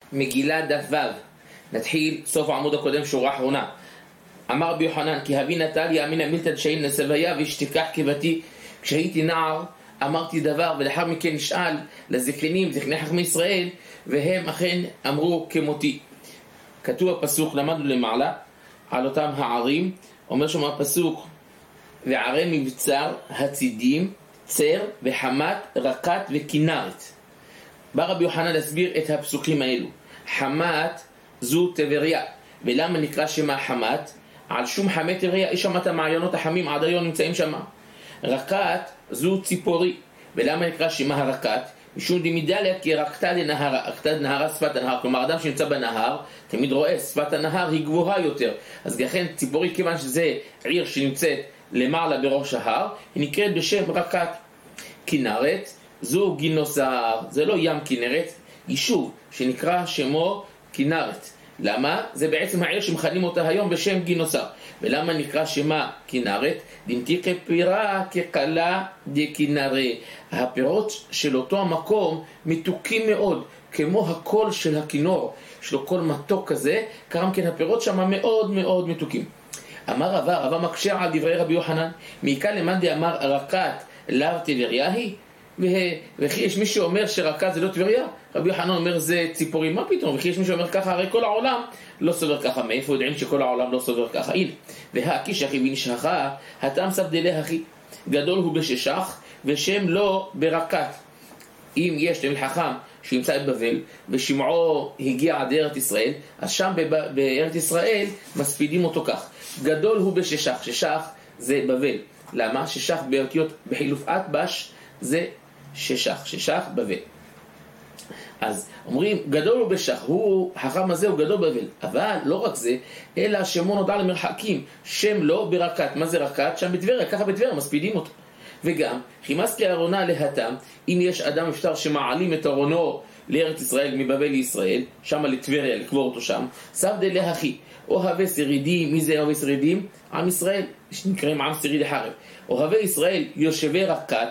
מגילה דף ו', נתחיל סוף העמוד הקודם, שורה אחרונה. אמר רבי יוחנן, כי הביא נטל יאמינא מילתא דשאין נסביה וישתכח כבתי. כשהייתי נער אמרתי דבר, ולאחר מכן נשאל לזקנים, זקני חכמי ישראל, והם אכן אמרו כמותי. כתוב הפסוק, למדנו למעלה על אותם הערים, אומר שם הפסוק, וערי מבצר הצידים, צר וחמת, רקת וכנרת. בא רבי יוחנן להסביר את הפסוקים האלו. חמת זו טבריה, ולמה נקרא שמה חמת? על שום חמי טבריה, יש שם את המעיינות החמים, עד היום נמצאים שם. רקת זו ציפורי, ולמה נקרא שמה הרקת? משום דמידליה, כי רקתה לנהרה, רקתה לנהרה שפת הנהר, כלומר אדם שנמצא בנהר תמיד רואה שפת הנהר היא גבוהה יותר, אז לכן ציפורי, כיוון שזה עיר שנמצאת למעלה בראש ההר, היא נקראת בשם רקת. כנרת זו גינוסר, זה לא ים כנרת, יישוב שנקרא שמו כנרת. למה? זה בעצם העיר שמכנים אותה היום בשם גינוסר. ולמה נקרא שמה כנרת? דמתיקה פירה כקלה דכנרי. הפירות של אותו המקום מתוקים מאוד, כמו הקול של הכינור, יש לו קול מתוק כזה, גם כן הפירות שם מאוד מאוד מתוקים. אמר רבא מקשה על דברי רבי יוחנן, מכאן למאן דאמר רקת לאו טבריה היא? וכי יש מישהו אומר שרקת זה לא טבריה? רבי יוחנן אומר זה ציפורים, מה פתאום? וכי יש מישהו אומר ככה, הרי כל העולם לא סובר ככה. מאיפה יודעים שכל העולם לא סובר ככה? הנה, והאקיש אחי בנשכה, הטעם סבדלה אחי, גדול הוא בששך ושם לא ברקת. אם יש תלמיד חכם שנמצא בבבל ושמעו הגיע עד ארץ ישראל, אז שם בארץ ישראל מספידים אותו כך, גדול הוא בששך. ששך זה בבל. למה? ששך באותיות בחילוף אטבש זה ששך, ששך בבל. אז אומרים גדול הוא בשך, הוא החכם הזה הוא גדול בבל. אבל לא רק זה, אלא שמו נודע למרחקים, שם לא ברקת. מה זה רקת? שם בטבריה, ככה בטבריה מספידים אותו. וגם חימס כארונה להתם, אם יש אדם נפטר שמעלים את ארונו לארץ ישראל מבבל לישראל, שם לטבריה, לקבור אותו שם, סבדה להכי אוהבי שרידים. מי זה אוהבי שרידים? עם ישראל, שנקראים עם שרידי חרב. אוהבי ישראל יושבי רקת,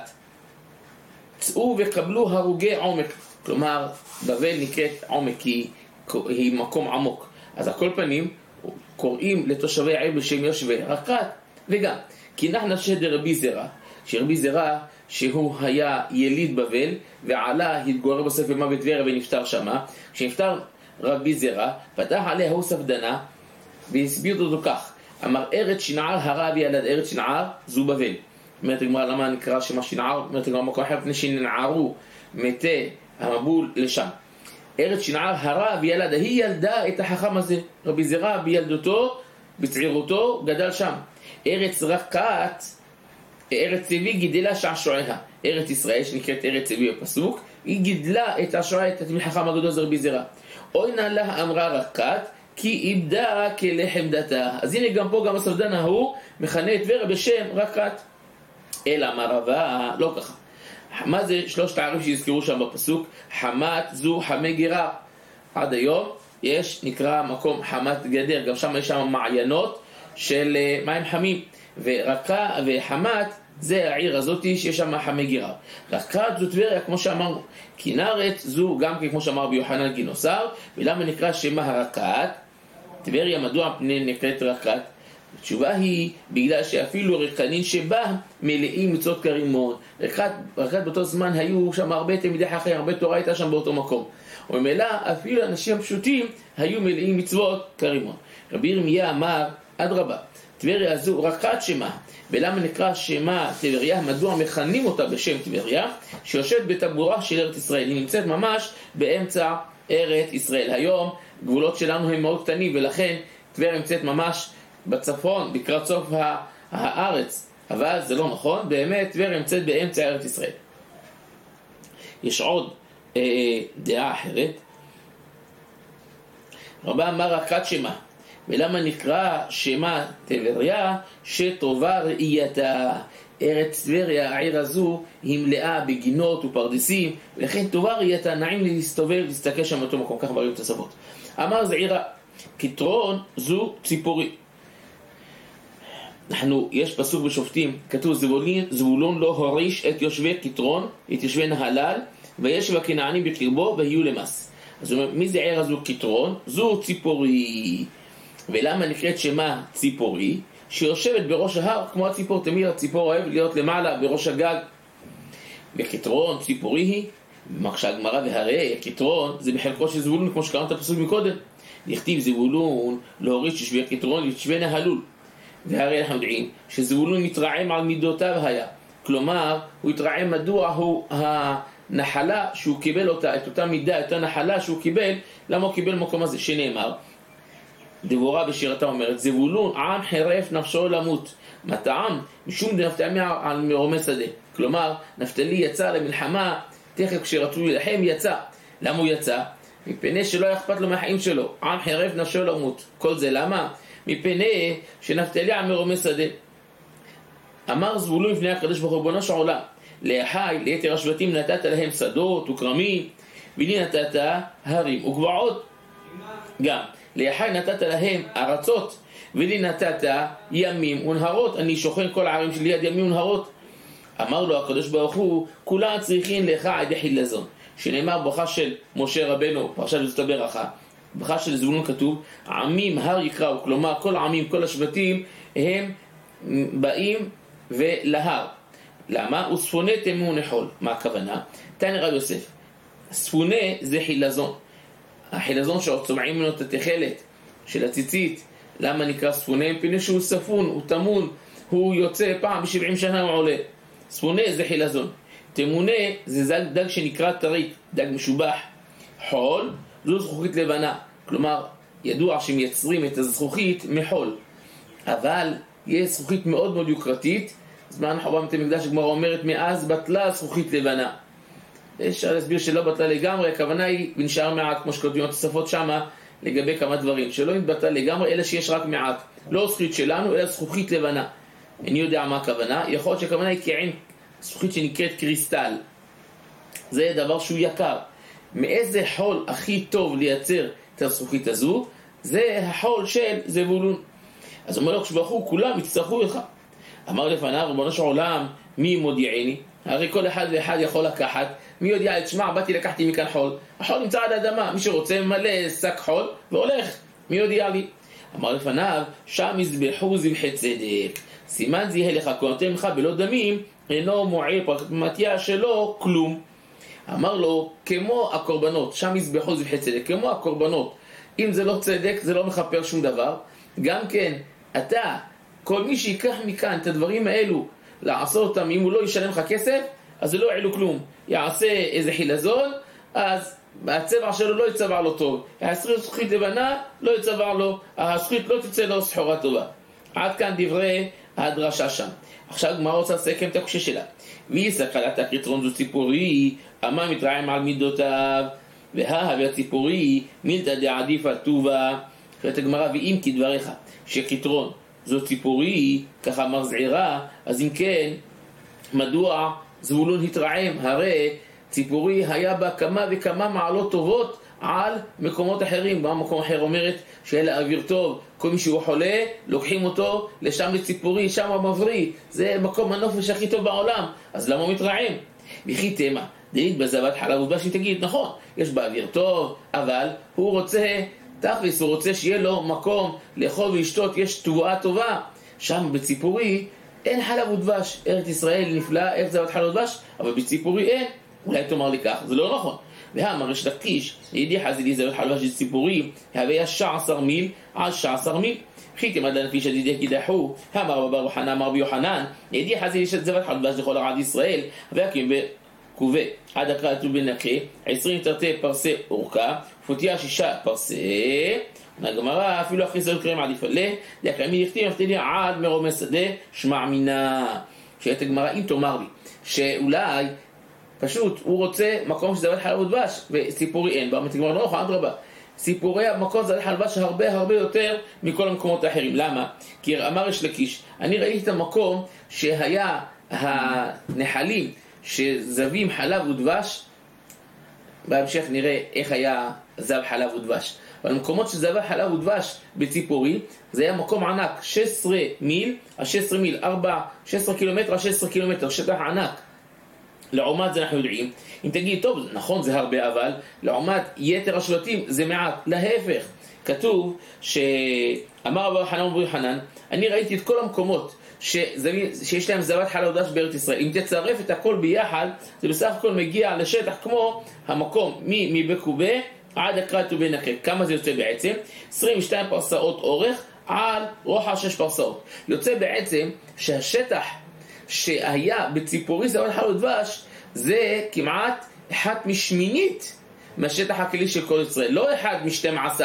צאו וקבלו הרוגי עומק. כלומר בבל נקראת עומק כי היא מקום עמוק, אז על כל פנים קוראים לתושבי העיר בשם יושבי רקת. וגם כי נחנה שדר רבי זרע, שרבי זרע שהוא היה יליד בבל ועלה, התגורר בסוף במה בטבריה ונפטר שמה. כשנפטר רבי זרע פתח עליה הוא ספדנה והסביר אותו כך, אמר ארץ שנער הרע וילד. ארץ שנער זו בבל. אומרת הגמרא, למה נקרא שמה שנער? אומרת הגמרא, מקום אחר לפני שננערו מתי המבול לשם. ארץ שנער הרע וילד, היא ילדה את החכם הזה. רבי זרע בילדותו, בצעירותו גדל שם. ארץ רקת, ארץ צבי גידלה שעשועיה. ארץ ישראל שנקראת ארץ צבי בפסוק, היא גידלה את השועיה, את החכם הגדול זה רבי זרע. אוי נא לה אמרה רקת, כי איבדה כלחם דתה. אז הנה גם פה גם הספדן ההוא מכנה את טבריה בשם רקת. אלא אמר רבא, לא ככה. מה זה שלושת הערים שהזכרו שם בפסוק? חמת זו חמי גרר. עד היום יש, נקרא מקום חמת גדר, גם שם יש שם מעיינות של מים חמים. ורקה וחמת זה העיר הזאת שיש שם חמי גרר. רקת זו טבריה כמו שאמרנו. כנרת זו גם כמו שאמר ביוחנן גינוסר. ולמה נקרא שמה הרקת? טבריה מדוע נקראת רקת? התשובה היא בגלל שאפילו רקנין שבה מלאים מצוות כרימון. רקת באותו זמן היו שם הרבה תלמידי חכמים, הרבה תורה הייתה שם באותו מקום, וממילא אפילו אנשים הפשוטים היו מלאים מצוות כרימון. רבי ירמיה אמר אדרבה, טבריה הזו רקת שמה. ולמה נקרא שמה טבריה? מדוע מכנים אותה בשם טבריה? שיושבת בטבורה של ארץ ישראל, היא נמצאת ממש באמצע ארץ ישראל. היום גבולות שלנו הם מאוד קטנים, ולכן טבריה נמצאת ממש בצפון, בקראת סוף הארץ. אבל זה לא נכון, באמת טבריה נמצאת באמצע ארץ ישראל. יש עוד דעה אחרת. רבא אמר רקת שמה. ולמה נקרא שמה טבריה? שטובה ראייתה. ארץ טבריה, העיר הזו, היא מלאה בגינות ופרדסים, ולכן טובה ראייתה, נעים להסתובב ולהסתכל שם באותו מקום, כך בראים תסבות. אמר זה עירה, כתרון זו ציפורי. יש פסוק בשופטים, כתוב זבולון לא הוריש את יושבי כתרון, את יושבי נהלל, וישב הכנענים בקרבו והיו למס. אז הוא אומר, מי זה עיר הזו קיטרון? זו ציפורי. ולמה נקראת שמה ציפורי? שיושבת בראש ההר כמו הציפור. תמיד הציפור אוהב להיות למעלה בראש הגג. וקיטרון ציפורי היא, מקשה הגמרא, והרי הקיטרון זה בחלקו של זבולון, כמו שקראנו את הפסוק מקודם. נכתיב זבולון להוריד ששבי הקיטרון ישבי נהלול. והרי אנחנו יודעים שזבולון מתרעם על מידותיו היה. כלומר, הוא התרעם מדוע הוא הנחלה שהוא קיבל אותה, את אותה מידה, את אותה נחלה שהוא קיבל, למה הוא קיבל מקום הזה שנאמר. דבורה בשירתה אומרת, זבולון עם חירף נפשו למות. מה טעם? משום דנפתלי על מרומי שדה. כלומר, נפתלי יצא למלחמה, תכף כשרצו להילחם יצא. למה הוא יצא? מפני שלא אכפת לו מהחיים שלו. עם חירף נפשו למות. כל זה למה? מפני שנפתלי על מרומי שדה. אמר זבולון לפני הקדוש ברוך הוא ריבונו של עולם, לאחי ליתר השבטים נתת להם שדות וכרמים, ולי נתת הרים וגבעות. גם לאחי נתת להם ארצות, ולי נתת ימים ונהרות. אני שוכן כל הערים שלי יד ימים ונהרות. אמר לו הקדוש ברוך הוא, כולם צריכים לך עד חילזון, שנאמר ברכה של משה רבנו, פרשת וזאת ברכה. ברכה של זבולון כתוב, עמים הר יקראו, כלומר כל העמים, כל השבטים הם באים ולהר. למה? וספונה תמו נחול. מה הכוונה? תנא רבי יוסף, ספונה זה חילזון. החילזון שצומעים ממנו את התכלת של הציצית. למה נקרא ספונה? מפני שהוא ספון, הוא תמון, הוא יוצא פעם ב70 שנה הוא עולה. ספונה זה חילזון. תמונה זה דג שנקרא טרי, דג משובח. חול זו זכוכית לבנה, כלומר ידוע שמייצרים את הזכוכית מחול, אבל יש זכוכית מאוד מאוד יוקרתית. זמן חורבן בית המקדש הגמרא אומרת מאז בטלה זכוכית לבנה. אפשר להסביר שלא בטלה לגמרי, הכוונה היא ונשאר מעט, כמו שכתובים התוספות שמה לגבי כמה דברים, שלא התבטלה לגמרי אלא שיש רק מעט, לא זכוכית שלנו אלא זכוכית לבנה. אני יודע מה הכוונה, יכול להיות שהכוונה היא כעין זכוכית שנקראת קריסטל. זה דבר שהוא יקר. מאיזה חול הכי טוב לייצר את הזכוכית הזו? זה החול של זבולון. אז אומר לו כשברוך הוא כולם יצטרכו לך. אמר לפניו ריבונו של עולם, מי מודיעני? הרי כל אחד ואחד יכול לקחת. מי יודע את שמע, באתי לקחתי מכאן חול. החול נמצא על האדמה, מי שרוצה מלא שק חול והולך. מי יודע לי? אמר לפניו, שם יזבחו זבחי צדק, סימן זיהה לך כהונתם לך בלא דמים, אינו מועיל פרקמטיה שלו כלום. אמר לו, כמו הקורבנות, שם יזבחו זבחי צדק, כמו הקורבנות, אם זה לא צדק זה לא מחפר שום דבר. גם כן אתה, כל מי שיקח מכאן את הדברים האלו לעשות אותם, אם הוא לא ישלם לך כסף אז זה לא יעלו כלום. יעשה איזה חילזון, אז הצבע שלו לא יצבע לו טוב, יעשה זכוכית לבנה לא יצבע לו, הזכוכית לא תצא לו סחורה טובה. עד כאן דברי הדרשה שם. עכשיו גמרא רוצה לסכם את הקושי שלה. והיא סקלת הקיטרון זו ציפורי, אמה מתרעם על מידותיו, וההווה הציפורי מילתא דעדיף על טובה. אחרת הגמרא, ואם כדבריך שקיטרון זו ציפורי, ככה אמר זעירה, אז אם כן מדוע זבולון התרעם? הרי ציפורי היה בה כמה וכמה מעלות טובות על מקומות אחרים. במקום אחר אומרת שיהיה לה אוויר טוב, כל מי שהוא חולה לוקחים אותו לשם לציפורי, שם המבריא, זה מקום הנופש הכי טוב בעולם. אז למה הוא מתרעם? וכי תמה דלית בזבת חלב ודבש, היא תגיד נכון, יש בה אוויר טוב, אבל הוא רוצה תכלס, הוא רוצה שיהיה לו מקום לאכול ולשתות, יש תבואה טובה. שם בציפורי אין חלב ודבש. ארץ ישראל נפלאה, ארץ זבת חלב ודבש, אבל בציפורי אין. אולי תאמר לי כך, זה לא נכון. והאמר יש לקיש, ידי חזילי זבת חלב ודבש ציפורי, הווה 16 מיל על 16 מיל. חיתם עד לנפיש ידידי קידחו, אמר רבי יוחנן, אמר רבי יוחנן, ידי חזילי זבת חלב ודבש לכל עד ישראל, והקים קובה עד הקראת ובנקה 20 תרתי פרסה אורכה, פותיה 6 פרסה. הגמרא אפילו אחרי זה קראים עדיף עליה, דקאמי יכתים מפתילי עד מרומי שדה שמע מינה. שאלת הגמרא, אם תאמר לי שאולי פשוט הוא רוצה מקום שזבת חלב ודבש וציפורי אין בה, הגמרא לא נכון, אדרבה, ציפורי המקום זבת חלב ודבש הרבה יותר מכל המקומות האחרים. למה? כי אמר יש לקיש, אני ראיתי את המקום שהיה הנחלים שזבים חלב ודבש, בהמשך נראה איך היה זב חלב ודבש. אבל המקומות שזבה חלב ודבש בציפורי, זה היה מקום ענק, 16 מיל, 16 מיל, 16 קילומטר, 16 קילומטר, שטח ענק. לעומת זה אנחנו יודעים, אם תגיד, טוב, נכון זה הרבה, אבל לעומת יתר השבטים זה מעט, להפך. כתוב שאמר רבי חנן רבי חנן, אני ראיתי את כל המקומות שיש להם זבת חלב ודבש בארץ ישראל. אם תצרף את הכל ביחד, זה בסך הכל מגיע לשטח כמו המקום מבקובה עד הקרת ובנקה. כמה זה יוצא בעצם? 22 פרסאות אורך על רוחב 6 פרסאות. יוצא בעצם שהשטח שהיה בציפורי זבת חלב ודבש זה כמעט 1/8 מהשטח הכללי של כל ישראל. לא 1/12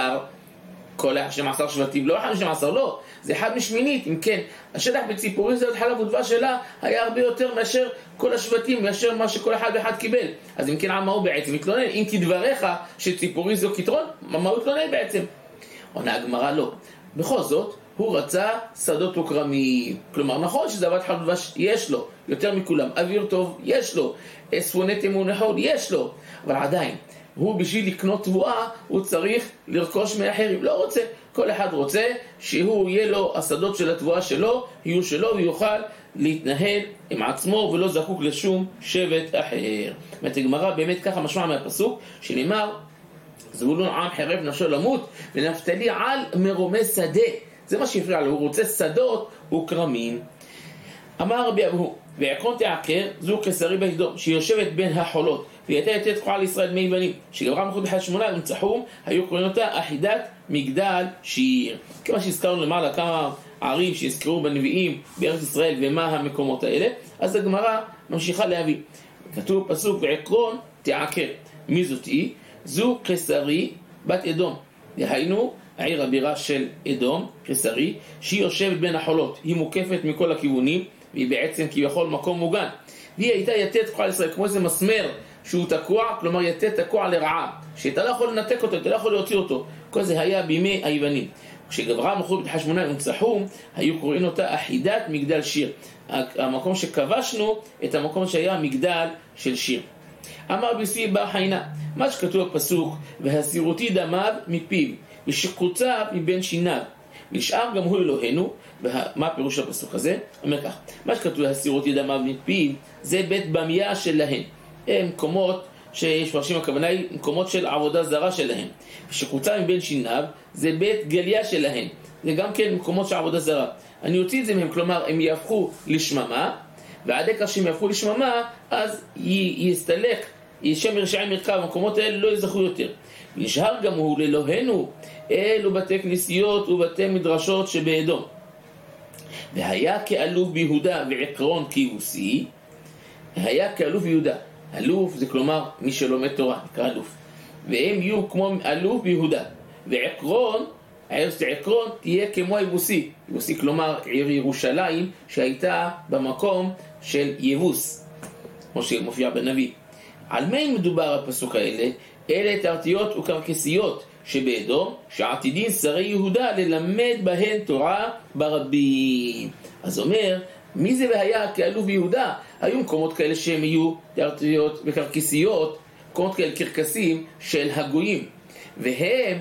כל 12 שבטים, לא 1/12, לא, זה 1/8. אם כן, השטח בציפורי זבת חלב ודבש שלה היה הרבה יותר מאשר כל השבטים, מאשר מה שכל אחד ואחד קיבל. אז אם כן, מה הוא בעצם מתלונן? אם כדבריך שציפורי זו כתרון, מה הוא מתלונן בעצם? עונה הגמרא לא. בכל זאת, הוא רצה שדות וכרמים. כלומר, נכון שזבת חלב ודבש יש לו, יותר מכולם. אוויר טוב יש לו, ספוני תימון נחוד יש לו, אבל עדיין, הוא בשביל לקנות תבואה, הוא צריך לרכוש מאחרים. לא רוצה, כל אחד רוצה שהוא יהיה לו, השדות של התבואה שלו, יהיו שלו, ויוכל להתנהל עם עצמו ולא זקוק לשום שבט אחר. זאת הגמרא באמת ככה משמע מהפסוק, שנאמר, זבולון עם חרב נפשו למות, ונפתלי על מרומי שדה. זה מה שהפריע לו, הוא רוצה שדות וכרמים. אמר רבי אבהו, ועקרון תעקר, זו קיסרי באדום, שהיא יושבת בין החולות, והיא הייתה יתת תקועה לישראל מי בנים, שגברה מלכות בחד 8 ונצחום, היו קוראים אותה אחידת מגדל שיר. כמה שהזכרנו למעלה כמה ערים שהזכרו בנביאים בארץ ישראל ומה המקומות האלה, אז הגמרא ממשיכה להביא. כתוב פסוק ועקרון תעקר. מי זאת היא? זו קיסרי בת אדום. דהיינו, העיר הבירה של אדום, קיסרי, שהיא יושבת בין החולות. היא מוקפת מכל הכיוונים, והיא בעצם כביכול מקום מוגן. והיא הייתה יתת תקועה לישראל, כמו איזה מסמר שהוא תקוע, כלומר יתת תקוע לרעה, שאתה לא יכול לנתק אותו, אתה לא יכול להוציא אותו. כל זה היה בימי היוונים. כשגברה מלכות בחד 8 ונצחום, היו קוראים אותה אחידת מגדל שיר. המקום שכבשנו את המקום שהיה מגדל של שיר. אמר ביסי בר חיינה, מה שכתוב בפסוק, והסירותי דמיו מפיו, ושקוצה מבין שיניו, ונשאר גם הוא אלוהינו. מה הפירוש הפסוק הזה? אומר כך, מה שכתוב הסירותי דמיו מפיו, זה בית במיה שלהם. הם מקומות שיש פרשים, הכוונה היא מקומות של עבודה זרה שלהם. ושקוצה מבין שיניו, זה בית גליה שלהם. זה גם כן מקומות של עבודה זרה. אני אוציא את זה מהם, כלומר, הם יהפכו לשממה, ועד כך שהם יהפכו לשממה, אז יסתלק, שם רשעים מרכב, המקומות האלה לא יזכו יותר. נשאר גם הוא לאלוהינו, אלו בתי כנסיות ובתי מדרשות שבאדום. והיה כאלוף ביהודה ועקרון כיבוסי, היה כאלוף ביהודה. אלוף זה כלומר מי שלומד תורה, נקרא אלוף. והם יהיו כמו אלוף ביהודה. ועקרון, עקרון תהיה כמו יבוסי. יבוסי כלומר עיר ירושלים שהייתה במקום של יבוס, כמו שמופיע בנביא. על מה מדובר הפסוק האלה? אלה תרתיות וקרקסיות שבאדום, שעתידין שרי יהודה ללמד בהן תורה ברבים. אז אומר, מי זה והיה כאלוף ביהודה? היו מקומות כאלה שהם יהיו תרתיות וקרקסיות, מקומות כאלה קרקסים של הגויים, והם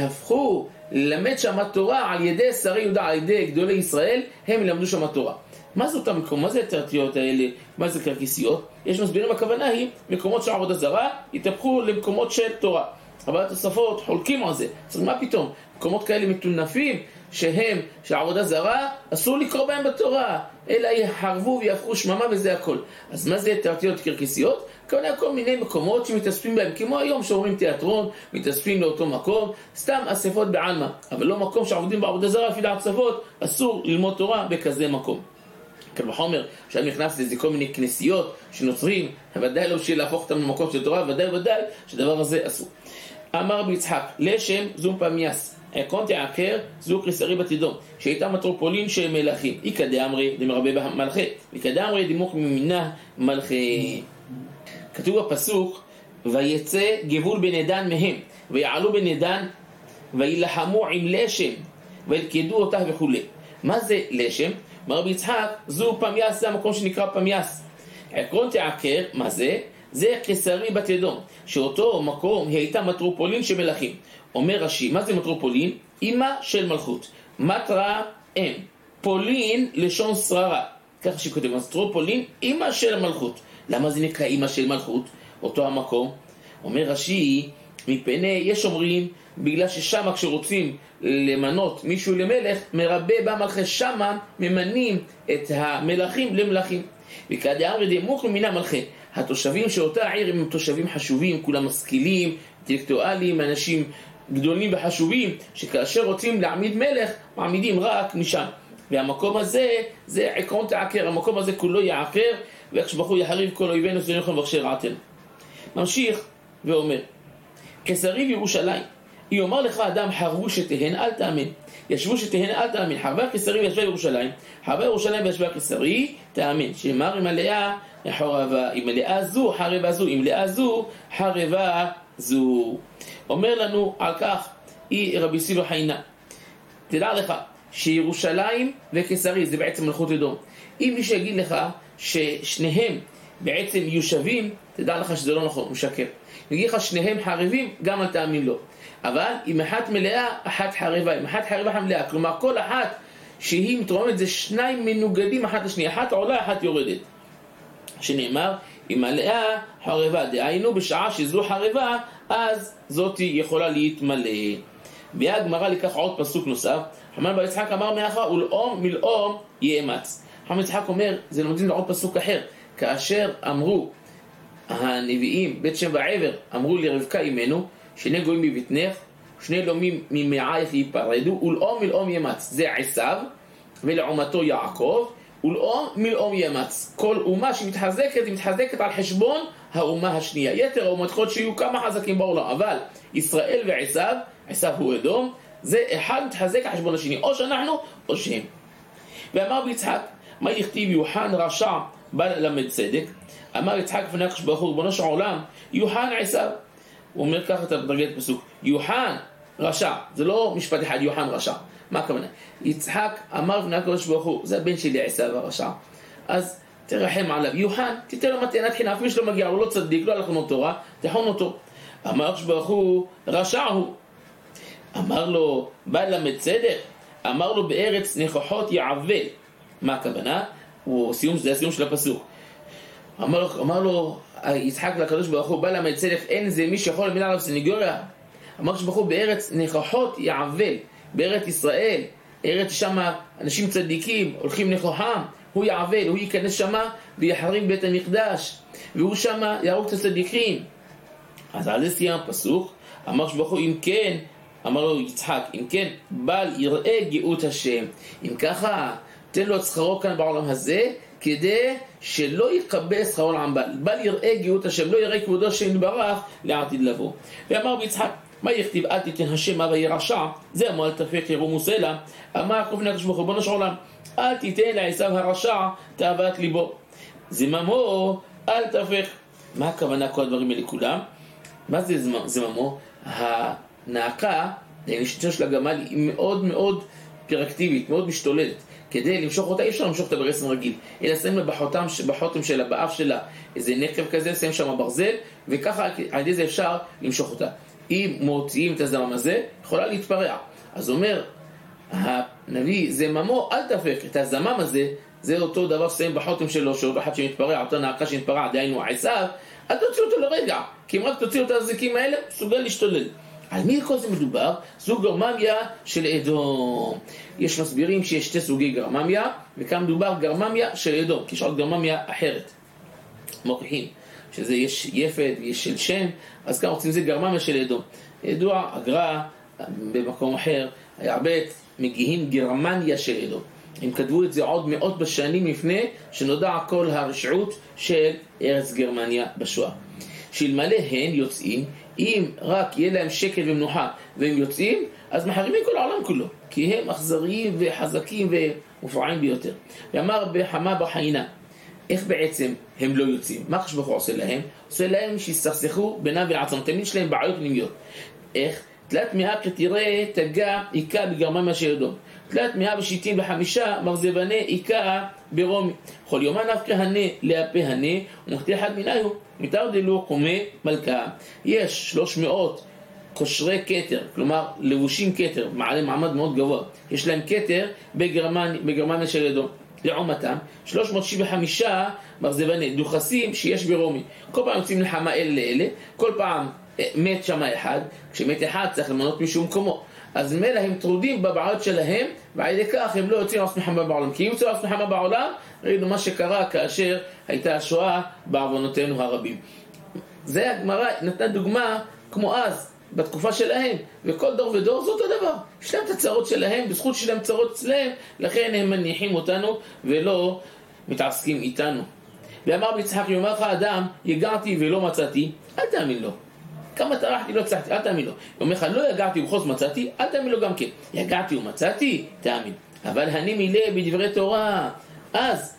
יהפכו ללמד שם תורה על ידי שרי יהודה, על ידי גדולי ישראל, הם ילמדו שם תורה. מה זה אותם מקום? מה זה התרתיות האלה? מה זה קרקסיות? יש מסבירים, הכוונה היא מקומות של עבודה זרה יתהפכו למקומות של תורה. אבל התוספות חולקים על זה. אז מה פתאום? מקומות כאלה מטונפים שהם של עבודה זרה, אסור לקרוא בהם בתורה, אלא יחרבו ויהפכו שממה וזה הכל. אז מה זה תרתיות קרקסיות? כמובן כל מיני מקומות שמתאספים בהם, כמו היום שאומרים תיאטרון, מתאספים לאותו מקום, סתם אספות בעלמא, אבל לא מקום שעובדים בעבודה זרה, אפילו אספות, אסור ללמוד תורה בכזה מקום. קל וחומר, עכשיו נכנס לזה כל מיני כנסיות שנוצרים, ודאי לא בשביל להפוך אותם למקום של תורה, ודאי שדבר הזה אסור. אמר ביצחק, לשם זו פמיאס, עקרון תעקר זו קיסרי בת אדום, שהייתה מטרופולין של מלכים, איקא דאמרי דמרבה מלכי, איקא דאמרי דמוק ממינה מלכי. כתוב בפסוק, ויצא גבול בני דן מהם, ויעלו בני דן, וילחמו עם לשם, וילכדו אותה וכו'. מה זה לשם? אמר ביצחק, זו פמיאס, זה המקום שנקרא פמיאס. עקרון תעקר, מה זה? זה קיסרי בת אדום, שאותו מקום היא הייתה מטרופולין של מלכים. אומר רש"י, מה זה מטרופולין? אמא של מלכות. מטרה אם. פולין לשון שררה. ככה שכותב, מטרופולין, אמא של המלכות. למה זה נקרא אמא של מלכות? אותו המקום. אומר רש"י, מפני יש אומרים, בגלל ששמה כשרוצים למנות מישהו למלך, מרבה במלכי שמה ממנים את המלכים למלכים. וכדאמרי דמוקנו מן המלכי. התושבים של אותה העיר הם תושבים חשובים, כולם משכילים, אינטלקטואלים, אנשים גדולים וחשובים, שכאשר רוצים להעמיד מלך, מעמידים רק משם. והמקום הזה, זה עקרון תעקר, המקום הזה כולו יעקר, ואיך שבחו יחריב כל אויבינו סביבנו ובחשי רעתנו. ממשיך ואומר, קיסרי בירושלים, יאמר לך אדם חרבו שתהן אל תאמן, ישבו שתהן אל תאמן, חרבה קיסרי וישבה בירושלים, חרבה ירושלים וישבה קיסרי, תאמן, שאמר אם מלאה חרבה, אם מלאה זו חרבה זו, אם מלאה זו חרבה זו. אומר לנו על כך רבי סילבא חיינה, תדע לך שירושלים וקיסרי זה בעצם מלכות אדום. אם מי שיגיד לך ששניהם בעצם יושבים, תדע לך שזה לא נכון, הוא משקר. נגיד לך שניהם חרבים, גם אל תאמין לו. אבל אם אחת מלאה, אחת חרבה. אם אחת חרבה, אחת מלאה. כלומר, כל אחת שהיא מתרוממת זה שניים מנוגדים אחת לשנייה. אחת עולה, אחת יורדת. שנאמר, אם מלאה חרבה, דהיינו בשעה שזו חרבה, אז זאת יכולה להתמלא. והגמרא לקח עוד פסוק נוסף. חכם בר יצחק אמר מאחר, ולאום מלאום יאמץ. חכם יצחק אומר, זה לומדים לעוד פסוק אחר. כאשר אמרו הנביאים בית שם ועבר, אמרו לרבקה אמנו, שני גויים מבטנך, שני לאומים ממעייך ייפרדו, ולאום מלאום יאמץ. זה עשיו, ולעומתו יעקב, ולאום מלאום יאמץ. כל אומה שמתחזקת, היא מתחזקת על חשבון האומה השנייה. יתר האומות יכול שיהיו כמה חזקים בעולם, אבל ישראל ועשיו, עשיו הוא אדום, זה אחד מתחזק על חשבון השני, או שאנחנו או שהם. ואמר ביצחק, מה יכתיב יוחנן רשע בא ללמד צדק? אמר יצחק לפני הקדוש ברוך הוא, ריבונו של עולם, יוחנן עשיו. הוא אומר ככה את הדרגת פסוק, יוחנן רשע, זה לא משפט אחד, יוחנן רשע. מה הכוונה? יצחק אמר לפני הקדוש ברוך הוא, זה הבן שלי עשיו הרשע, אז תרחם עליו. יוחנן, תיתן לו מתנת חינם, אפילו שלא מגיע, הוא לא צדיק, לא הלך ללמוד תורה, תחון אותו. אמר הקדוש ברוך הוא, רשע הוא. אמר לו, בא ללמד צדק? אמר לו, בארץ נכוחות יעבל. מה הכוונה? זה הסיום של הפסוק. אמר לו יצחק לקדוש ברוך הוא, בא ללמד צדק, אין זה מי שיכול ללמד עליו סניגוריה. אמר הקדוש ברוך הוא, בארץ נכוחות יעבל, בארץ ישראל, ארץ שמה אנשים צדיקים הולכים נכוחם, הוא יעבל, הוא ייכנס שמה ויחריב בית המקדש, והוא שמה יהרוג את הצדיקים. אז על זה סיים הפסוק. אמר הקדוש ברוך הוא, אם כן, אמר לו יצחק, אם כן, בל יראה גאות השם. אם ככה, תן לו את שכרו כאן בעולם הזה, כדי שלא יקבל שכרו לעם בל. בל יראה גאות השם, לא יראה כבודו השם יתברך לעתיד לבוא. ואמר ביצחק, מה יכתיב אל תיתן השם אבא ירשע? זה אמר אל תפק ירום וסלע. אמר כופני הקדוש ברוך הוא, ריבונו של עולם, אל תיתן לעשיו הרשע תאוות ליבו. זממו אל תפק. מה הכוונה כל הדברים האלה כולם? מה זה זממו? הנעקה, הנשיטה של הגמל היא מאוד מאוד פרקטיבית, מאוד משתוללת. כדי למשוך אותה אי אפשר למשוך אותה ברסם רגיל, אלא שמים לה בחותם שלה, באף שלה איזה נקב כזה, שמים שם ברזל, וככה על ידי זה אפשר למשוך אותה. אם מוציאים את הזמם הזה, יכולה להתפרע. אז אומר הנביא, זממו אל תפק. את הזמם הזה, זה אותו דבר שמים בחותם שלו, שאותו אחד שמתפרע, אותה נעקה שמתפרע, דהיינו עשיו, אל תוציא אותו לרגע, כי אם רק תוציא את הזיקים האלה, סוגל להשתולל. על מי כל זה מדובר? זו גרממיה של אדום. יש מסבירים שיש שתי סוגי גרממיה, וכאן מדובר גרממיה של אדום, כי יש עוד גרממיה אחרת. מוכיחים שזה יש יפת ויש של שם, אז כאן רוצים זה גרממיה של אדום. ידוע, הגר"א במקום אחר, הרבה מגיעים גרמניה של אדום. הם כתבו את זה עוד מאות בשנים לפני שנודע כל הרשעות של ארץ גרמניה בשואה. שאלמלא הן יוצאים, אם רק יהיה להם שקט ומנוחה והם יוצאים, אז מחרימים כל העולם כולו, כי הם אכזריים וחזקים ומופרעים ביותר. ואמר בחמה בחיינה, איך בעצם הם לא יוצאים? מה הקדוש ברוך הוא עושה להם? עושה להם שיסכסכו בינם ולעצמם, תמיד יש להם בעיות פנימיות. איך? תלת מאה כתראה תגע עיקה בגרממיה של אדום, תלת 165 מרזבני עיקה ברומי, כל יומן אף כהנה להפה הנה, ומחתי אחד מנהיו מתאר דלו קומה מלכה. יש 300 קושרי כתר, כלומר לבושים כתר, מעלה מעמד מאוד גבוה, יש להם כתר בגרמניה של אדום. לעומתם 375 מרזבני דוכסים שיש ברומי. כל פעם יוצאים מלחמה אלה לאלה, כל פעם מת שם אחד, כשמת אחד צריך למנות מישהו במקומו. אז מילא הם טרודים בבעיות שלהם, ועל ידי כך הם לא יוצאים לעשות מלחמה בעולם. כי אם יוצאים לעשות מלחמה בעולם, ראינו מה שקרה כאשר הייתה השואה בעוונותינו הרבים. זה הגמרא נתנה דוגמה כמו אז, בתקופה שלהם, וכל דור ודור זה אותו דבר. יש להם את הצרות שלהם, בזכות שלהם צרות אצלהם, לכן הם מניחים אותנו ולא מתעסקים איתנו. ואמר רבי יצחק, יאמר לך אדם, יגעתי ולא מצאתי, אל תאמין לו. כמה טרחתי לא הצלחתי, אל תאמין לו. אומר לך, לא יגעתי ובכל זאת מצאתי, אל תאמין לו גם כן. יגעתי ומצאתי, תאמין. אבל אני מילא בדברי תורה, אז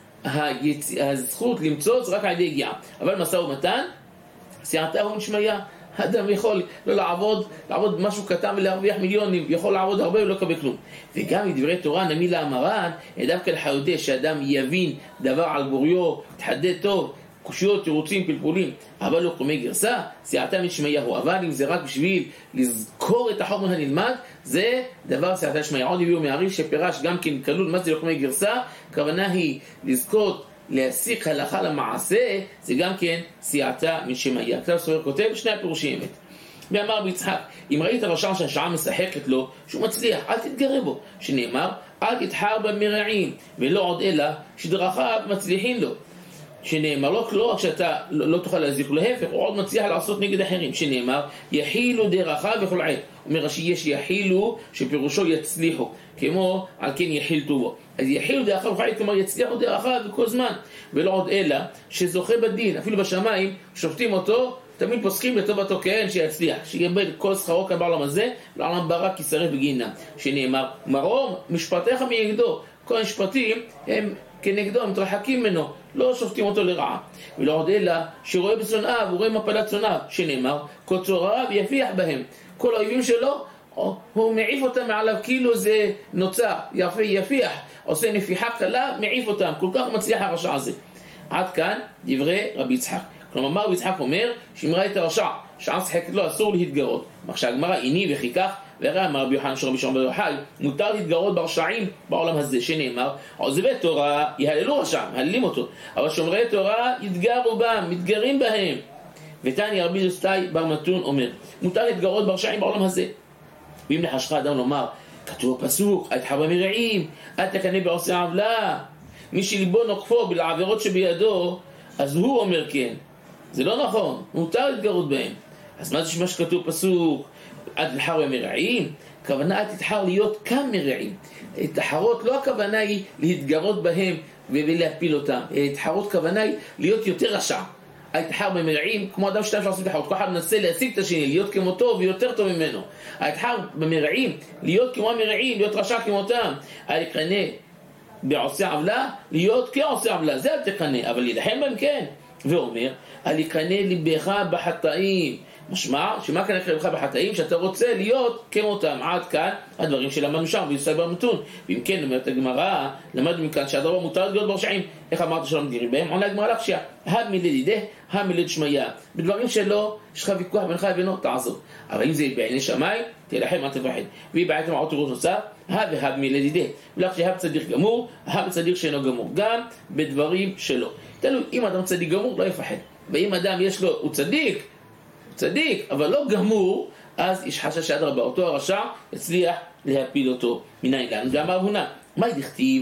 הזכות למצוא זה רק על ידי יגיעה. אבל משא ומתן, סייעתה ונשמיה. אדם יכול לא לעבוד משהו קטן ולהרוויח מיליונים, יכול לעבוד הרבה ולא לקבל כלום. וגם בדברי תורה נמי לאמרן, דווקא לחיידה שאדם יבין דבר על בוריו, תחדד טוב, קושיות, תירוצים, פלפולים, אבל לא קומי גרסה, סייעתה משמיהו. אבל אם זה רק בשביל לזכור את החומר הנלמד, זה דבר סייעתה משמיהו. עוד הביאו מהרי"ש שפירש גם כן כלול, מה זה לא קומי גרסה? הכוונה היא לזכות להסיק הלכה למעשה, זה גם כן סייעתה משמיה. כתב סופר כותב, שני הפירושים אמת. ואמר ביצחק, אם ראית רשע שהשעה משחקת לו, שהוא מצליח, אל תתגרה בו. שנאמר, אל תתחר במרעים, ולא עוד אלא שדרכיו מצליחים לו. שנאמר, לא רק שאתה לא תוכל להזיק, להפך, הוא עוד מצליח לעשות נגד אחרים. שנאמר, יחילו דרכיו וכל עת. אומר רש"י, יש יחילו שפירושו יצליחו, כמו על כן יחיל טובו. אז יחילו דרכיו וכל עת, כלומר יצליחו דרכיו בכל זמן, ולא עוד אלא שזוכה בדין, אפילו בשמיים, שופטים אותו, תמיד פוסקים לטובתו כהן שיצליח, שיאבד כל שכרו כבעולם הזה, לעולם הבא כי שרף בגיהינום. שנאמר, מרום משפטיך מנגדו, כל המשפטים הם כנגדו, הם מתרחקים ממנו, לא שופטים אותו לרעה. ולא עוד אלא שרואה בשונאיו, הוא רואה מפלת שונאיו, שנאמר, כל צורריו יפיח בהם. כל האויבים שלו, הוא מעיף אותם מעליו כאילו זה נוצר, יפיח, עושה נפיחה קלה, מעיף אותם, כל כך מצליח הרשע הזה. עד כאן דברי רבי יצחק. כלומר, רבי יצחק אומר, שאם ראה את הרשע, שעה משחקת לו, אסור להתגרות. עכשיו הגמרא, איני וכי כך, והרי אמר רבי יוחנן שרבי שמעון בר יוחאי, מותר להתגרות ברשעים בעולם הזה, שנאמר, עוזבי תורה יהללו רשע, מהללים אותו, אבל שומרי תורה יתגרו בם, מתגרים בהם. ותניא רבי יוסי בר מתון אומר, מותר להתגרות ברשעים בעולם הזה. ואם לחשך אדם לומר, כתוב בפסוק, אל תחר במרעים, אל תקנא בעושה עוולה, מי שליבו נוקפו בעבירות שבידו, אז הוא אומר כן. זה לא נכון, מותר להתגרות בהם. אז מה זה מה שכתוב פסוק? אל תתחר במרעים? הכוונה אל תתחר להיות כמרעים. תחרות לא הכוונה היא להתגרות בהם ולהפיל אותם. תחרות כוונה היא להיות יותר רשע. אל תתחר במרעים, כמו אדם שאתה אפשר לעשות תחרות. כל אחד מנסה להשיג את השני, להיות כמותו ויותר טוב ממנו. אל תתחר במרעים, להיות כמו המרעים, להיות רשע כמותם. אל תקנא בעושה עוולה, להיות כעושה עוולה. זה אל תקנא, אבל להילחם בהם כן. ואומר, אל יקנא ליבך בחטאים. משמע, שמה כאן יקנא ליבך בחטאים? שאתה רוצה להיות כמותם. עד כאן הדברים שלמדנו שם ביוסי בר מתון. ואם כן, אומרת הגמרא, למדנו מכאן שהדבר מותר להתגרות ברשעים. איך אמרת שלא מתגרים בהם? עונה הגמרא לך שהד מלדידה, הד מלד שמיה. בדברים שלא, יש לך ויכוח בינך ובינו, תעזוב. אבל אם זה בעיני שמיים, תלחם, אל תפחד. והיא בעצם עוד תירוץ נוסף, הד והד מלדידה. ולך שהד צדיק גמור, הד צדיק שאינו גמור. גם בדברים שלו. תלוי, אם אדם צדיק גמור, לא יפחד. ואם אדם יש לו, הוא צדיק, אבל לא גמור, אז יש חשש שאדרבה, אותו הרשע יצליח להפיל אותו מן העניין. ואמר הונה, מה דכתיב?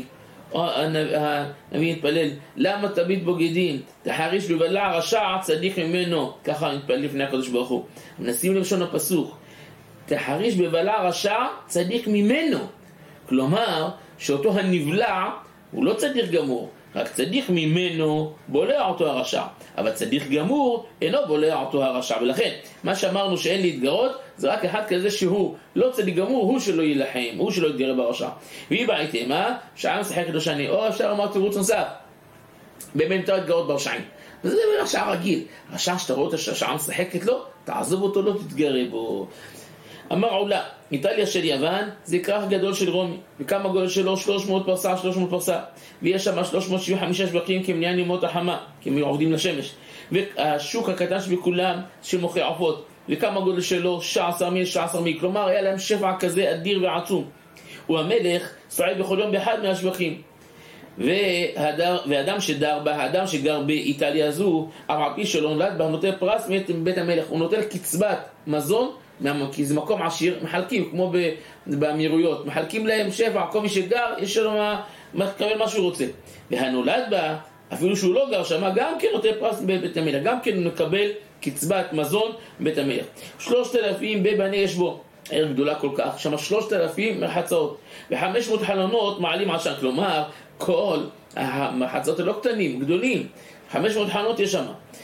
הנביא מתפלל, למה תמיד בוגדים? תחריש בבלע רשע צדיק ממנו. ככה מתפלל לפני הקדוש ברוך הוא. מנסים לרשון הפסוק, תחריש בבלע רשע צדיק ממנו. כלומר, שאותו הנבלע הוא לא צדיק גמור, רק צדיק ממנו בולע אותו הרשע, אבל צדיק גמור אינו בולע אותו הרשע. ולכן מה שאמרנו שאין להתגרות זה רק אחד כזה שהוא לא צדיק גמור, הוא שלא ילחם, הוא שלא יתגרה ברשע. והיא בעיתי מה? שעה משחקת לו שאני, או אפשר לומר תירוץ נוסף, באמת מותר להתגרות ברשעים. וזה רשע רגיל, רשע שאתה רואה את השעה משחקת לו, תעזוב אותו, לא תתגרה בו. אמר עולה, איטליה של יוון זה כרך גדול של רומי, וכמה גודל שלו? 300 פרסה, ויש שם 375 שבקים כמניין ימות החמה, כי הם עובדים לשמש, והשוק הקטן שבכולם שמוכר עופות, וכמה גודל שלו? 16 מיל, כלומר היה להם שפע כזה אדיר ועצום. והמלך סועד בכל יום באחד מהשבקים, ואדם שדר בה, האדם שגר באיטליה זו, אף על פי שלא נולד בה, נוטל פרס מבית המלך, הוא נוטל קצבת מזון, כי זה מקום עשיר, מחלקים, כמו באמירויות, מחלקים להם שפע, כל מי שגר, יש לו מקבל מה שהוא רוצה. והנולד בה, אפילו שהוא לא גר שם, גם כן נוטל פרס בבית המלך, גם כן מקבל קצבת מזון בבית המלך. 3,000 בבני יש בו, עיר גדולה כל כך, שם 3,000 מרחצאות, ו500 חלונות מעלים עשן, כלומר, כל המרחצאות לא קטנים, גדולים, 500 חלונות יש שם,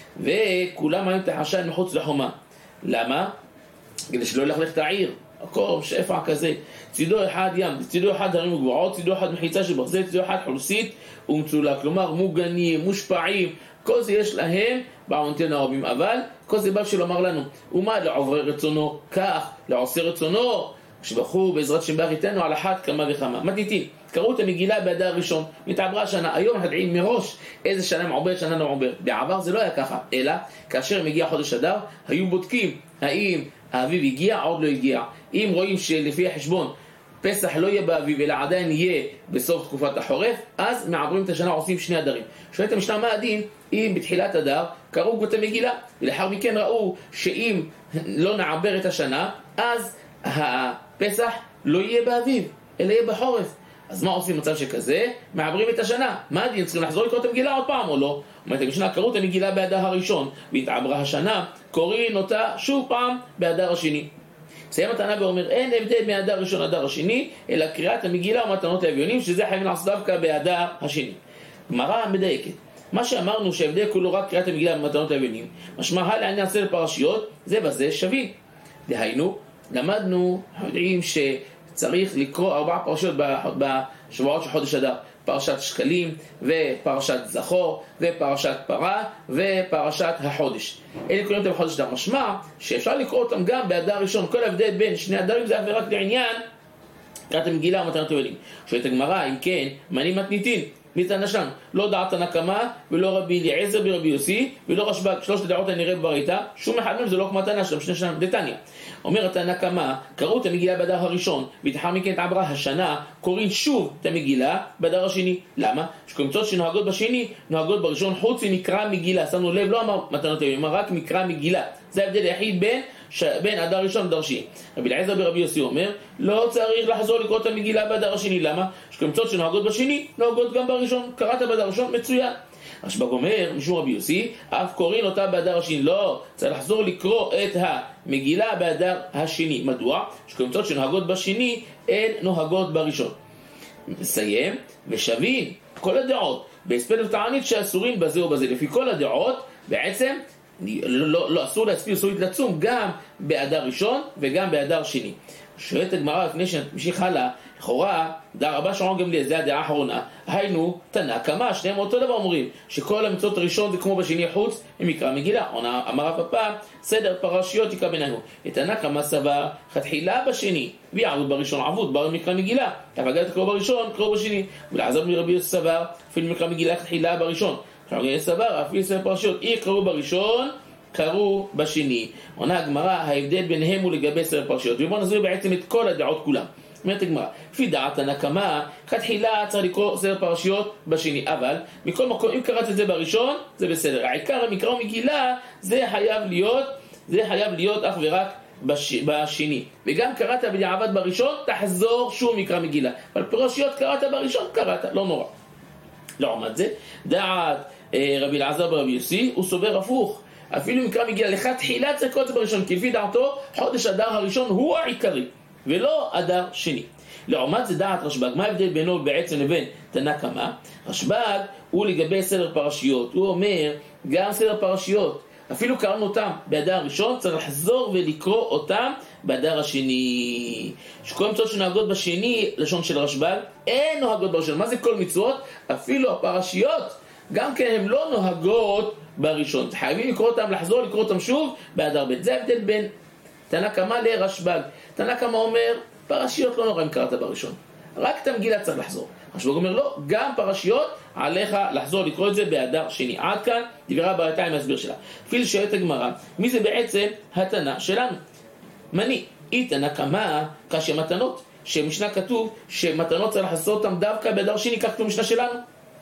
וכולם מעלים את העשן מחוץ לחומה. למה? כדי שלא ילך את העיר, הכל שפע כזה, צידו אחד ים, צידו אחד הרים וגבועות, צידו אחד מחיצה של ברזל, צידו אחד חלוסית ומצולה, כלומר מוגנים, מושפעים, כל זה יש להם בעונתין הרבים, אבל כל זה בא שלומר לנו, ומה לעוברי רצונו כך, לעושה רצונו, כשבחור בעזרת שם ברך איתנו על אחת כמה וכמה. מתניתין, קראו את המגילה באדר הראשון, מתעברה שנה, היום אנחנו יודעים מראש איזה שנה מעובר, שנה לא מעובר. בעבר זה לא היה ככה, אלא כאשר מגיע חודש אדר, היו בודקים האם האביב הגיע, עוד לא הגיע. אם רואים שלפי החשבון פסח לא יהיה באביב אלא עדיין יהיה בסוף תקופת החורף, אז מעברים את השנה, עושים שני אדרים. שואלת המשנה מה הדין אם בתחילת אדר קראו את המגילה, ולאחר מכן ראו שאם לא נעבר את השנה, אז הפסח לא יהיה באביב אלא יהיה בחורף. אז מה עושים במצב שכזה? מעברים את השנה. מה הדין? צריכים לחזור לקרוא את המגילה עוד פעם או לא? אומרת המשנה, קראו את המגילה באדר הראשון והתעברה השנה, קוראים אותה שוב פעם באדר השני. מסיים התנא ואומר, אין הבדל מאדר ראשון לאדר השני, אלא קריאת המגילה ומתנות לאביונים, שזה חייבים לעשות דווקא באדר השני. גמרא מדייקת. מה שאמרנו שההבדל כולו רק קריאת המגילה ומתנות לאביונים, משמע העניין סדר פרשיות, זה בזה שווים. דהיינו, למדנו, אנחנו יודעים שצריך לקרוא 4 פרשיות בשבועות של חודש אדר. פרשת שקלים, ופרשת זכור, ופרשת פרה, ופרשת החודש. אלה קוראים אותם בחודש אדר. משמע שאפשר לקרוא אותם גם באדר ראשון. כל ההבדל בין שני אדרים זה רק לעניין קריאת המגילה ומתנות לאביונים. שואלת הגמרא, אם כן, מני מתניתין? מתנא שלנו, לא דעת נקמה ולא רבי אליעזר ברבי יוסי ולא רשב"ג, שלושת הדעות הנראה בברייתא, שום אחד מהם זה לא כמו התנא שלנו, שני שלנו דתניא. אומרת הנקמה, קראו את המגילה באדר הראשון ולאחר מכן התעברה השנה, קוראים שוב את המגילה באדר השני. למה? שקומצות שנוהגות בשני נוהגות בראשון, חוץ ממקרא מגילה. שמנו לב, לא אמר מתנות לאביונים, אמר רק מקרא מגילה. זה ההבדל היחיד בין אדר ראשון לאדר שני. רבי אליעזר ברבי יוסי אומר, לא צריך לחזור לקרוא את המגילה באדר השני. למה? שקומצות שנוהגות בשני נוהגות גם בראשון. קראת באדר ראשון, מצוין. רשב"ג אומר, משום רבי יוסי, אף קוראים אותה באדר השני. לא, צריך לחזור לקרוא את המגילה באדר השני. מדוע? שקומצות שנוהגות בשני הן נוהגות בראשון. מסיים ושווים כל הדעות בהספד ותענית שאסורים בזה ובזה. לפי כל הדעות בעצם לא אסור להספיד, אסור לצום גם באדר ראשון וגם באדר שני. שואלת הגמרא לפני שנמשיך הלאה, לכאורה דעה רבה שמעון גמליאל, זה הדעה האחרונה, היינו תנא קמא, שניהם אותו דבר אומרים שכל המצוות הראשון זה כמו בשני חוץ ממקרא מגילה. אמר רב פפא, סדר פרשיות יקרא בינינו. תנא קמא סבר תחילה בשני ויעבוד בראשון עבוד במקרא מגילה, אבל תקראו בראשון קראו בשני. ולעזב מרבי יוסי סבר אפילו מקרא מגילה תחילה בראשון, סבר אפילו סדר פרשיות יקראו בראשון קראו בשני. עונה הגמרא, ההבדל ביניהם הוא לגבי סדר פרשיות, ובואו נסביר בעצם את כל הדעות כולם. אומרת הגמרא, לפי דעת הנקמה, תחילה צריך לקרוא סדר פרשיות בשני, אבל מכל מקום, אם קראת את זה בראשון, זה בסדר. העיקר המקרא ומגילה, זה חייב להיות אך ורק בשני. וגם קראת בדיעבד בראשון, תחזור שוב מקרא מגילה. אבל פרשיות קראת בראשון, קראת, לא נורא. לעומת זה, דעת רבי אליעזר ברבי יוסי, הוא סובר הפוך. אפילו מקרא מגילה, לך תחילה צריך לקרוא את זה בראשון, כי לפי דעתו, חודש אדר הראשון הוא העיקרי. ולא אדר שני. לעומת זה דעת רשב"ג, מה ההבדל בינו בעצם לבין תנא קמא? רשב"ג הוא לגבי סדר פרשיות, הוא אומר גם סדר פרשיות, אפילו קראנו אותם באדר הראשון, צריך לחזור ולקרוא אותם באדר השני. שכל מצוות שנוהגות בשני, לשון של רשב"ג, אין נוהגות בראשון. מה זה כל מצוות? אפילו הפרשיות, גם כן הן לא נוהגות בראשון. חייבים לקרוא אותם, לחזור לקרוא אותם שוב באדר ב'. זה ההבדל בין תנא קמא לרשב"ג. תנא קמא אומר, פרשיות לא נורא אם קראת בראשון, רק את המגילה צריך לחזור. רשב"ג אומר לא, גם פרשיות עליך לחזור לקרוא את זה באדר שני. עד כאן דברי ברייתא עם ההסבר שלה. אפילו שואלת הגמרא, מי זה בעצם התנא שלנו? מני, תנא קמא קשיא מתנות, שמשנה כתוב שמתנות צריך לעשות אותם דווקא באדר שני, כך כתוב משנה שלנו.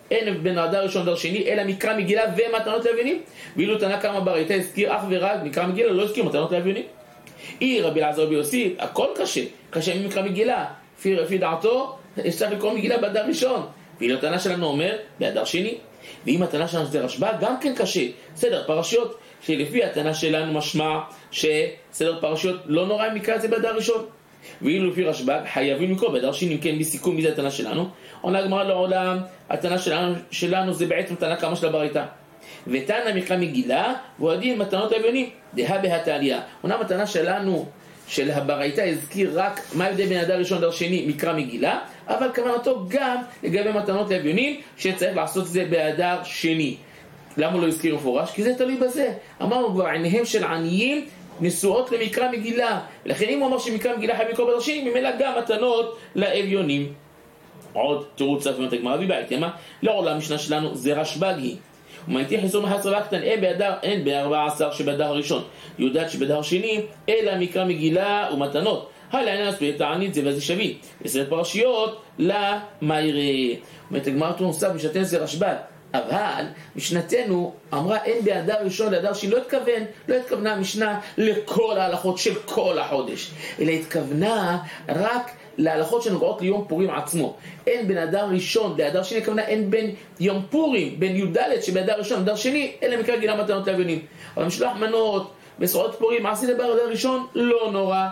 אין בין האדר ראשון לאדר שני אלא מקרא מגילה ומתנות לאביונים. ואילו תנא קמא ברייתא הזכיר אך ורק מקרא מגילה, לא הזכיר מתנות לאביונים. רבי אלעזר רבי יוסי, הכל קשה ממקרא מגילה. לפי דעתו יש צריך לקרוא מגילה באדר ראשון, ואילו התנא שלנו אומר באדר שני. ואם התנא שלנו זה רשב"ג, גם כן קשה. סדר פרשיות, שלפי התנא שלנו משמע שסדר פרשיות לא נורא אם נקרא את זה באדר ראשון, ואילו לפי רשב"ג חייבים לקרוא באדר שני. אם כן, בסיכום מי זה התנא שלנו? עונה הגמרא לעולם, התנא שלנו זה בעצם תנא קמא של הברייתא. ותנא מקרא מגילה ועוד מתנות לאביונים דהא בהא תליא. עונה התנא שלנו של הברייתא הזכיר רק מה ההבדל בין אדר ראשון לאדר שני מקרא מגילה, אבל כוונתו גם לגבי מתנות לאביונים שצריך לעשות את זה באדר שני. למה הוא לא הזכיר מפורש? כי זה תלוי בזה. אמרנו כבר, עיניהם של עניים נשואות למקרא מגילה, לכן אם הוא אמר שמקרא מגילה חייב לקרוא באדר שני, ממילא גם מתנות לאביונים. עוד תירוץ סף באמת הגמרא בבית, לעולם המשנה שלנו זה רשב"ג היא. ומעיתי חיסור מחצר וקטן אין ב-14 שבאדר הראשון יודעת שבאדר שני אלא מקרא מגילה ומתנות. העניין הספיר תענית זה וזה שווים בסדר פרשיות למיירי. אומרת הגמרא נוסף משנתנו זה רשב"ג, אבל משנתנו אמרה אין באדר ראשון לאדר שני, לא התכוונה המשנה לכל ההלכות של כל החודש, אלא התכוונה רק להלכות שנוגעות ליום פורים עצמו. אין בין אדר ראשון לאדר שני, הכוונה אין בין יום פורים, בין י"ד שבאדר ראשון לאדר שני, אלא מקרא מגילה מתנות לאביונים. אבל משלוח מנות בסעודת פורים עשית באדר ראשון לא נורא.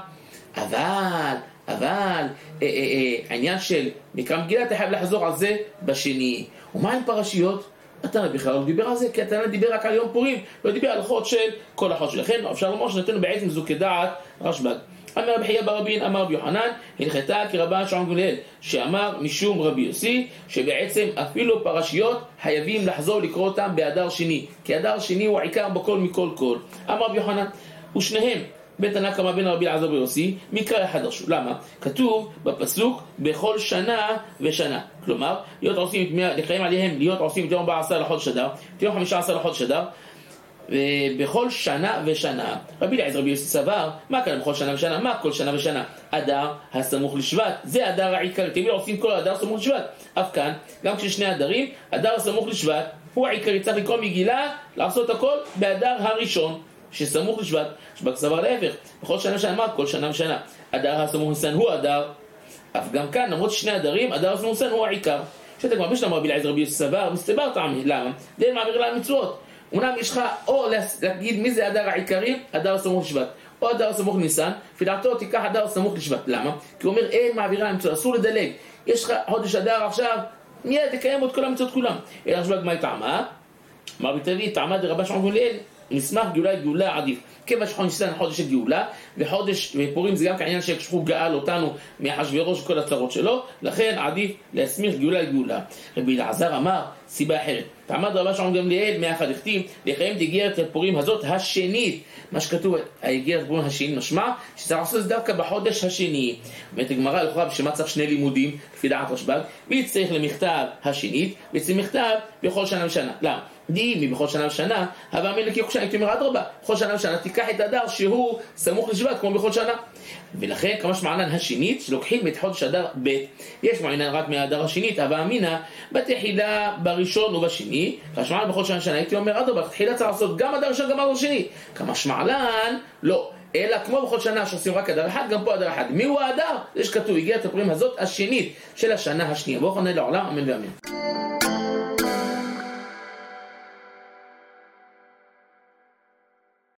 אבל העניין של מקרא מגילה אתה חייב לחזור על זה בשני. ומה עם פרשיות? התנא בכלל לא דיבר על זה, כי התנא דיבר רק על יום פורים, לא דיבר על הלכות של כל החודש. לכן אפשר לומר שנתנו בעצם זו כדעת רשב"ג. אמר רבי חייא בר רבין אמר רבי יוחנן הלכתה כרבן שמעון גמליאל, שאמר משום רבי יוסי שבעצם אפילו פרשיות חייבים לחזור לקרוא אותם באדר שני, כי אדר שני הוא העיקר בכל מכל כל. אמר רבי יוחנן, ושניהם בין תנא קמא בין רבי אלעזר רבי יוסי מקרא אחד דרשו. למה? כתוב בפסוק בכל שנה ושנה, כלומר לחיים עליהם להיות עושים את יום 14 לחודש אדר, את יום 15 לחודש אדר, ובכל שנה ושנה. רבי אלעזר רבי יוסי סבר, מה כאן בכל שנה ושנה? מה כל שנה ושנה? אדר הסמוך לשבט, זה אדר העיקרי, תמיד עושים כל אדר סמוך לשבט. אף כאן, גם כששני אדרים, אדר הסמוך לשבט הוא העיקרי, צריך לקרוא מגילה, לעשות הכל באדר הראשון שסמוך לשבט. שבט סבר להפך, בכל שנה ושנה, מה כל שנה ושנה? אדר הסמוך לשבט הוא אדר. אף גם כאן, למרות שני אדרים, אדר הסמוך לשבט הוא העיקר. שאתה כבר בשלם רבי אלעזר רבי יוסי סבר, מסתבר טעמי, למה? דין מעביר להם מצוות. אומנם יש לך או להגיד מי זה אדר העיקרי, אדר סמוך לשבט, או אדר סמוך ניסן, לפי תיקח אדר סמוך לשבט. למה? כי הוא אומר אין מעבירה למצוות, אסור לדלג. יש לך חודש אדר עכשיו, מיד תקיים את כל המצוות כולם. אלא רשב"ג מה טעמה? אמר בתלוי טעמה דרבן שמעון גמליאל, נשמח גאולה עדיף. כיוון שחודש ניסן חודש של גאולה, וחודש פורים זה גם כעניין שהקשחו גאל אותנו מאחשוורוש וכל הצרות שלו, לכן עדיף להסמיך גאולה. רבי אלעזר אמר סיבה אחרת, תעמד רבן שמעון גמליאל מאחד הכתיב לקיים את איגרת הפורים הזאת השנית. מה שכתוב האיגרת הפורים השנית משמע שצריך לעשות את זה דווקא בחודש השני. אומרת הגמרא לכאורה בשביל מה צריך שני לימודים לפי דעת רשב"ג, וצריך למכתב השנית וצריך מכתב בכל שנה ושנה. למה? די מבכל שנה ושנה, אבל מי לקח שנה, הייתי אומר אדרבה, בכל שנה ושנה תיקח את אדר שהוא סמוך לשבט כמו בכל שנה. ולכן כמה שמענן השנית שלוקחים את חודש אדר ב', יש מענן רק מהאדר השנית, אבל אמינה בתחילה בראשון ובשני, כשמענן בכל שנה ושנה הייתי אומר אדרבה, בתחילה צריך לעשות גם אדר ראשון גם אדר שני. כמה שמענן לא, אלא כמו בכל שנה שעושים רק אדר אחד, גם פה אדר אחד. מי הוא האדר? יש כתוב איגרת הפורים הזאת השנית של השנה השנייה. ברוך ה' לעולם, אמן ואמן.